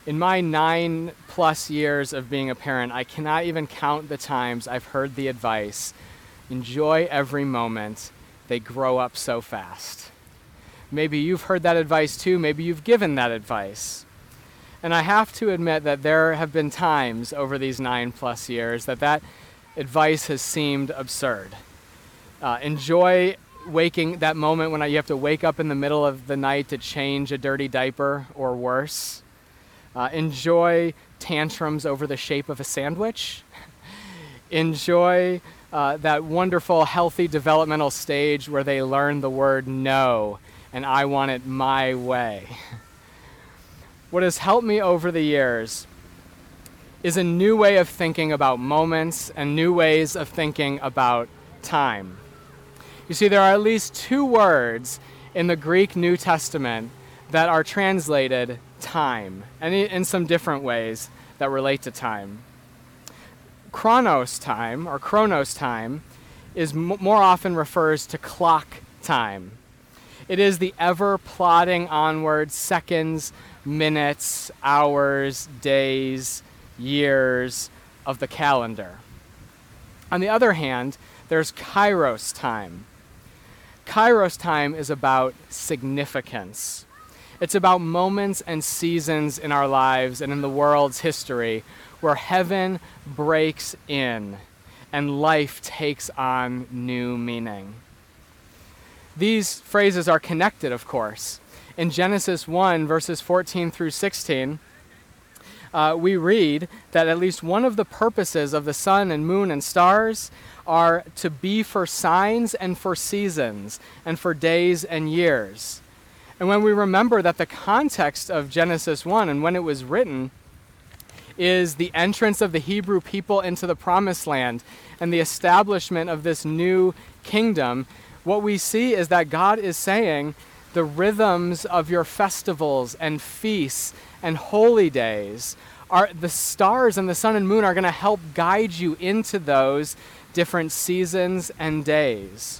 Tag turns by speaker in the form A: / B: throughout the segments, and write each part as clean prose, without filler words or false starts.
A: In my 9+ years of being a parent, I cannot even count the times I've heard the advice, enjoy every moment, they grow up so fast. Maybe you've heard that advice too, maybe you've given that advice. And I have to admit that there have been times over these 9+ years that advice has seemed absurd. Enjoy that moment when you have to wake up in the middle of the night to change a dirty diaper or worse. Enjoy tantrums over the shape of a sandwich. Enjoy that wonderful, healthy developmental stage where they learn the word no, and I want it my way. What has helped me over the years is a new way of thinking about moments and new ways of thinking about time. You see, there are at least 2 words in the Greek New Testament that are translated time, and in some different ways that relate to time. Chronos time is more often refers to clock time. It is the ever plodding onward seconds, minutes, hours, days, years of the calendar. On the other hand, there's Kairos time. Kairos time is about significance. It's about moments and seasons in our lives and in the world's history where heaven breaks in and life takes on new meaning. These phrases are connected, of course. In Genesis 1, verses 14 through 16, we read that at least one of the purposes of the sun and moon and stars are to be for signs and for seasons and for days and years. And when we remember that the context of Genesis 1 and when it was written is the entrance of the Hebrew people into the Promised Land and the establishment of this new kingdom, what we see is that God is saying the rhythms of your festivals and feasts and holy days are the stars and the sun and moon are going to help guide you into those different seasons and days.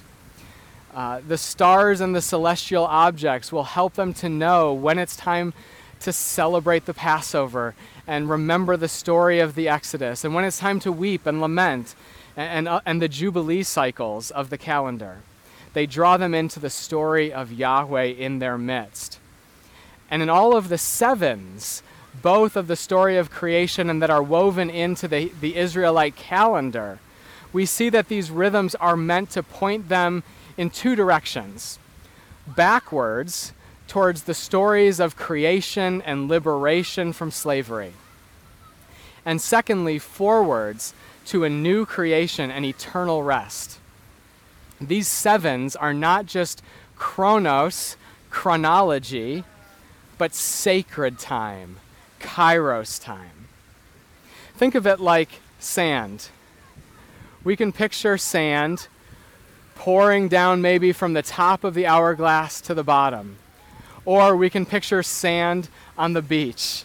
A: The stars and the celestial objects will help them to know when it's time to celebrate the Passover and remember the story of the Exodus, and when it's time to weep and lament and the Jubilee cycles of the calendar. They draw them into the story of Yahweh in their midst. And in all of the sevens, both of the story of creation and that are woven into the Israelite calendar, we see that these rhythms are meant to point them in 2 directions. Backwards, towards the stories of creation and liberation from slavery. And secondly, forwards to a new creation and eternal rest. These sevens are not just chronos, chronology, but sacred time, kairos time. Think of it like sand. We can picture sand pouring down maybe from the top of the hourglass to the bottom. Or we can picture sand on the beach,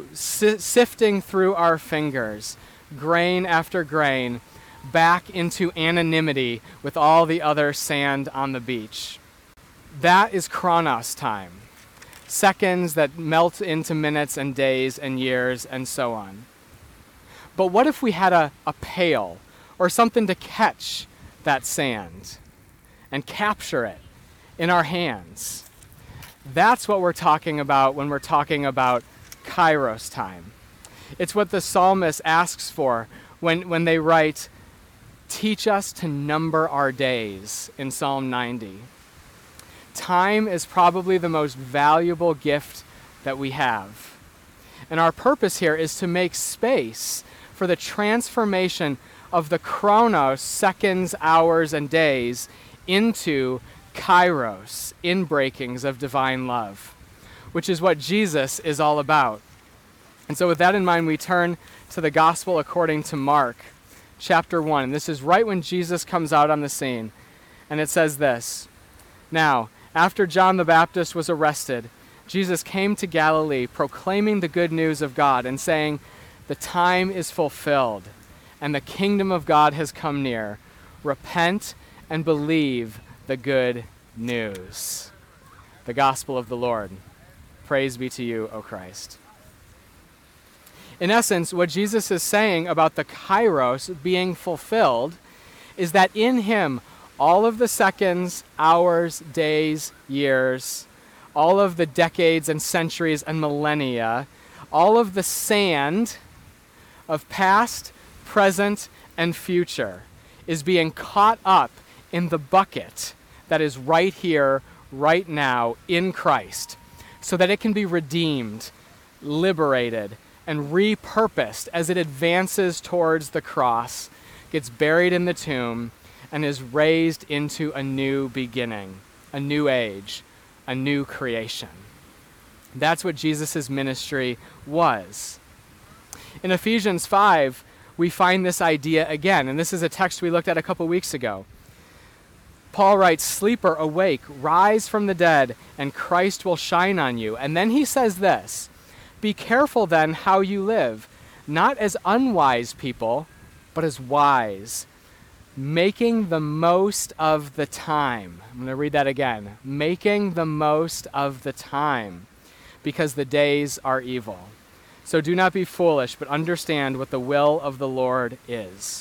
A: sifting through our fingers, grain after grain, back into anonymity with all the other sand on the beach. That is chronos time, seconds that melt into minutes and days and years and so on. But what if we had a pail or something to catch that sand and capture it in our hands? That's what we're talking about when we're talking about kairos time. It's what the psalmist asks for when they write, "Teach us to number our days," in Psalm 90. Time is probably the most valuable gift that we have. And our purpose here is to make space for the transformation of the chronos, seconds, hours, and days, into kairos, inbreakings of divine love, which is what Jesus is all about. And so with that in mind, we turn to the Gospel according to Mark, chapter 1. And this is right when Jesus comes out on the scene. And it says this: "Now, after John the Baptist was arrested, Jesus came to Galilee, proclaiming the good news of God and saying, 'The time is fulfilled, and the kingdom of God has come near. Repent and believe the good news.'" The gospel of the Lord. Praise be to you, O Christ. In essence, what Jesus is saying about the kairos being fulfilled is that in him, all of the seconds, hours, days, years, all of the decades and centuries and millennia, all of the sand of past, present, and future is being caught up in the bucket that is right here, right now, in Christ, so that it can be redeemed, liberated, and repurposed as it advances towards the cross, gets buried in the tomb, and is raised into a new beginning, a new age, a new creation. That's what Jesus' ministry was. In Ephesians 5, we find this idea again, and this is a text we looked at a couple weeks ago. Paul writes, "Sleeper, awake, rise from the dead, and Christ will shine on you." And then he says this, "Be careful then how you live, not as unwise people, but as wise, making the most of the time." I'm going to read that again. Making the most of the time, because the days are evil. So do not be foolish, but understand what the will of the Lord is.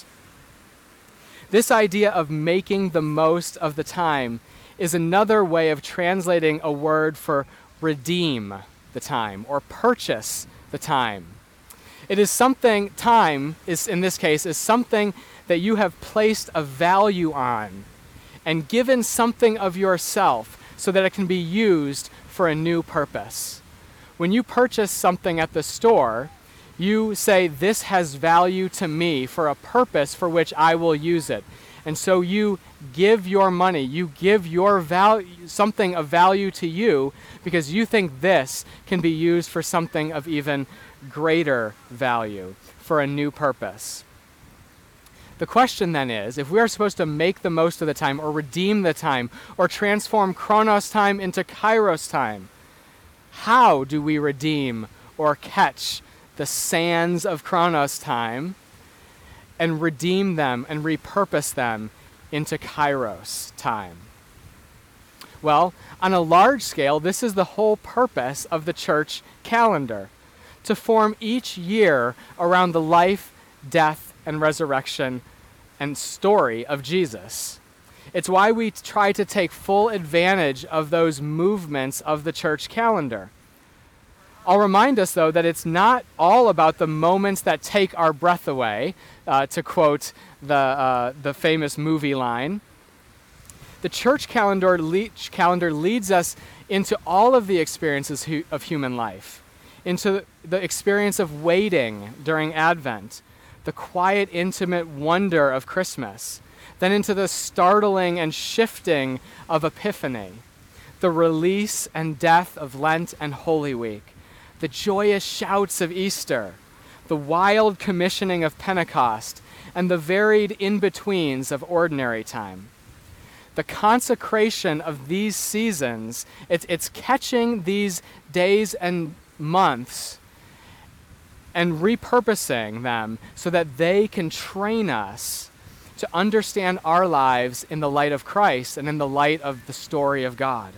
A: This idea of making the most of the time is another way of translating a word for redeem the time or purchase the time. It is something, time is in this case, is something that you have placed a value on and given something of yourself so that it can be used for a new purpose. When you purchase something at the store, you say, "This has value to me for a purpose for which I will use it." And so you give your money, you give your value, something of value to you because you think this can be used for something of even greater value, for a new purpose. The question then is, if we are supposed to make the most of the time or redeem the time or transform Chronos time into Kairos time, how do we redeem or catch the sands of Chronos time and redeem them and repurpose them into Kairos time? Well, on a large scale, this is the whole purpose of the church calendar, to form each year around the life, death, and resurrection and story of Jesus. It's why we try to take full advantage of those movements of the church calendar. I'll remind us, though, that it's not all about the moments that take our breath away, to quote the famous movie line. The church calendar leads us into all of the experiences of human life, into the experience of waiting during Advent, the quiet, intimate wonder of Christmas, then into the startling and shifting of Epiphany, the release and death of Lent and Holy Week, the joyous shouts of Easter, the wild commissioning of Pentecost, and the varied in-betweens of ordinary time. The consecration of these seasons, it's catching these days and months and repurposing them so that they can train us to understand our lives in the light of Christ and in the light of the story of God.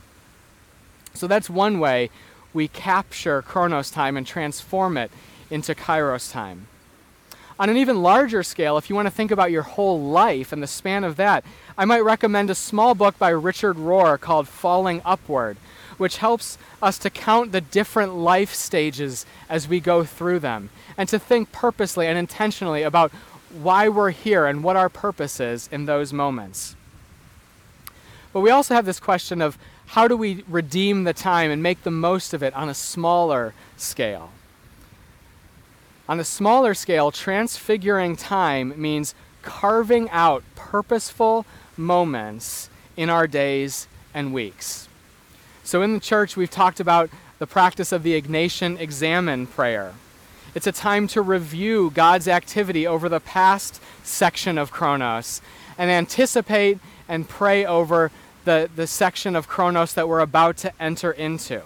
A: So that's one way we capture Chronos time and transform it into Kairos time. On an even larger scale, if you want to think about your whole life and the span of that, I might recommend a small book by Richard Rohr called Falling Upward, which helps us to count the different life stages as we go through them, and to think purposely and intentionally about why we're here and what our purpose is in those moments. But we also have this question of how do we redeem the time and make the most of it on a smaller scale? On a smaller scale, transfiguring time means carving out purposeful moments in our days and weeks. So in the church, we've talked about the practice of the Ignatian Examen prayer. It's a time to review God's activity over the past section of Chronos and anticipate and pray over the section of Chronos that we're about to enter into.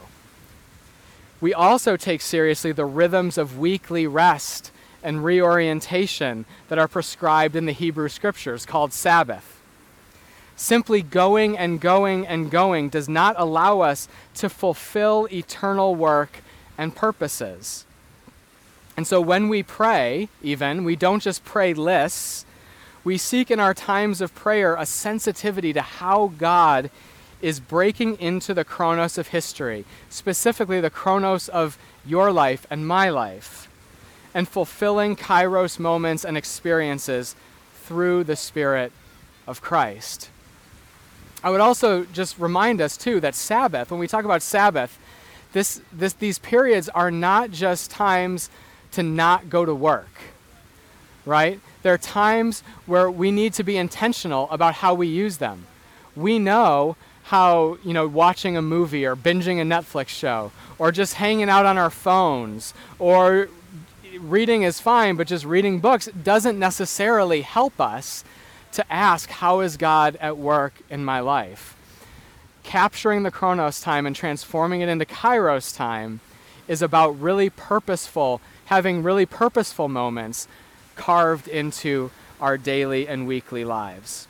A: We also take seriously the rhythms of weekly rest and reorientation that are prescribed in the Hebrew Scriptures called Sabbath. Simply going and going and going does not allow us to fulfill eternal work and purposes. And so when we pray, even, we don't just pray lists. We seek in our times of prayer a sensitivity to how God is breaking into the chronos of history, specifically the chronos of your life and my life, and fulfilling kairos moments and experiences through the Spirit of Christ. I would also just remind us, too, that Sabbath, when we talk about Sabbath, these periods are not just times to not go to work, right? There are times where we need to be intentional about how we use them. We know how, watching a movie or binging a Netflix show or just hanging out on our phones or reading is fine, but just reading books doesn't necessarily help us to ask, how is God at work in my life? Capturing the chronos time and transforming it into kairos time is about having really purposeful moments carved into our daily and weekly lives.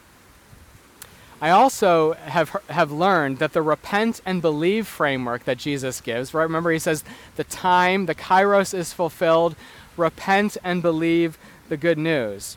A: I also have learned that the repent and believe framework that Jesus gives, right? Remember, he says the kairos is fulfilled, repent and believe the good news.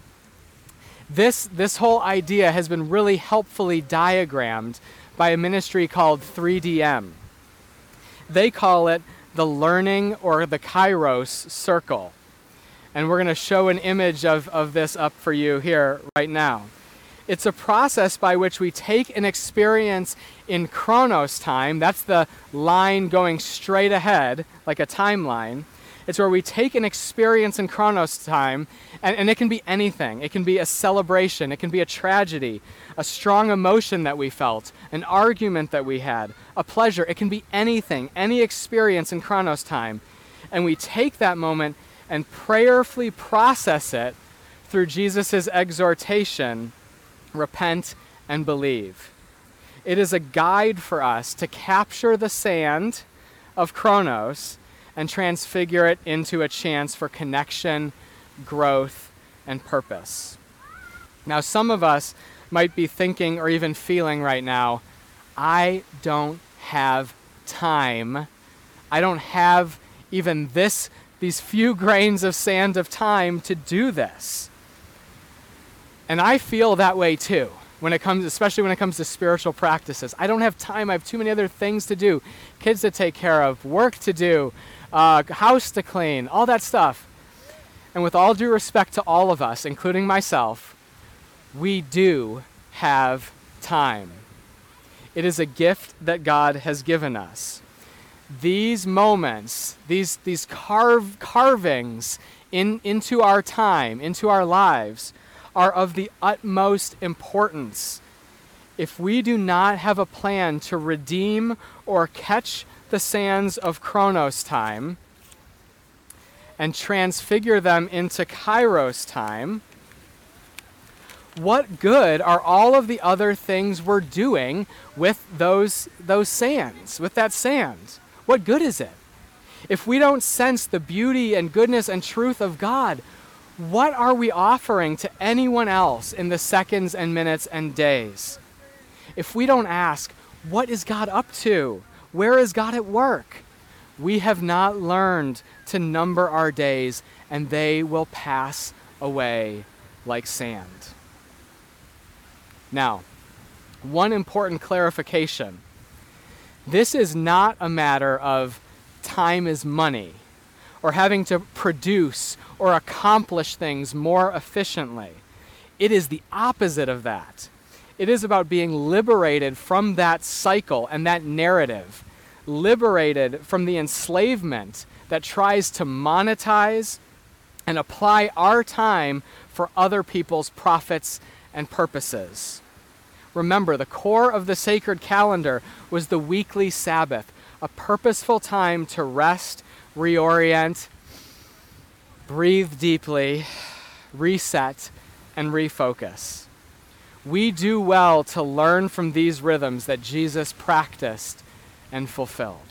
A: This whole idea has been really helpfully diagrammed by a ministry called 3DM. They call it the learning or the kairos circle. And we're going to show an image of this up for you here right now. It's a process by which we take an experience in chronos time, that's the line going straight ahead, like a timeline. It's where we take an experience in chronos time, and it can be anything. It can be a celebration, it can be a tragedy, a strong emotion that we felt, an argument that we had, a pleasure. It can be anything, any experience in chronos time. And we take that moment and prayerfully process it through Jesus' exhortation, repent and believe. It is a guide for us to capture the sand of chronos and transfigure it into a chance for connection, growth, and purpose. Now, some of us might be thinking or even feeling right now, I don't have time. I don't have even these few grains of sand of time to do this. And I feel that way too, especially when it comes to spiritual practices. I don't have time. I have too many other things to do, kids to take care of, work to do, house to clean, all that stuff. And with all due respect to all of us, including myself, we do have time. It is a gift that God has given us. These moments, these carvings into our time, into our lives, are of the utmost importance. If we do not have a plan to redeem or catch the sands of chronos time and transfigure them into kairos time, what good are all of the other things we're doing with those sands, with that sand? What good is it? If we don't sense the beauty and goodness and truth of God, what are we offering to anyone else in the seconds and minutes and days? If we don't ask, what is God up to? Where is God at work? We have not learned to number our days, and they will pass away like sand. Now, one important clarification. This is not a matter of time is money, or having to produce or accomplish things more efficiently. It is the opposite of that. It is about being liberated from that cycle and that narrative, liberated from the enslavement that tries to monetize and apply our time for other people's profits and purposes. Remember, the core of the sacred calendar was the weekly Sabbath, a purposeful time to rest, reorient, breathe deeply, reset, and refocus. We do well to learn from these rhythms that Jesus practiced and fulfilled.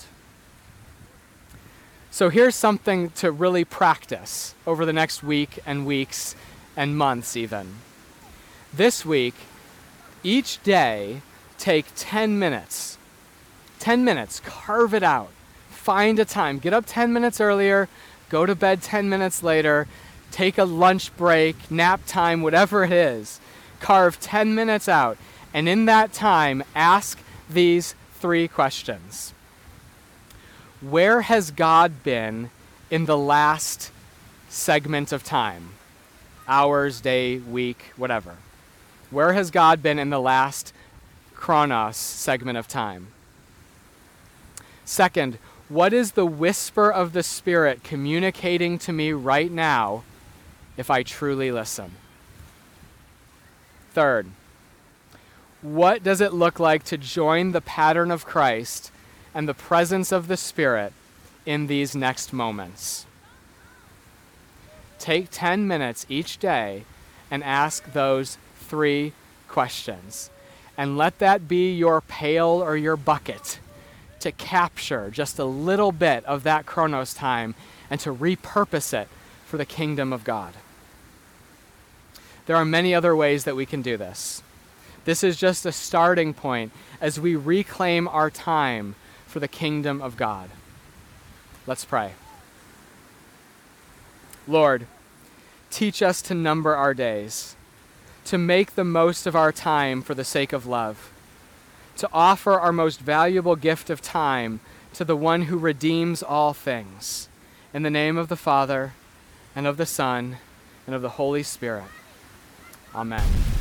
A: So here's something to really practice over the next week and weeks and months even. This week, each day, take 10 minutes. 10 minutes, carve it out. Find a time. Get up 10 minutes earlier. Go to bed 10 minutes later, take a lunch break, nap time, whatever it is. Carve 10 minutes out, and in that time, ask these 3 questions. Where has God been in the last segment of time? Hours, day, week, whatever. Where has God been in the last chronos segment of time? Second, what is the whisper of the Spirit communicating to me right now if I truly listen? Third, what does it look like to join the pattern of Christ and the presence of the Spirit in these next moments? Take 10 minutes each day and ask those 3 questions. And let that be your pail or your bucket to capture just a little bit of that chronos time and to repurpose it for the kingdom of God. There are many other ways that we can do this. This is just a starting point as we reclaim our time for the kingdom of God. Let's pray. Lord, teach us to number our days, to make the most of our time for the sake of love, to offer our most valuable gift of time to the one who redeems all things. In the name of the Father, and of the Son, and of the Holy Spirit. Amen.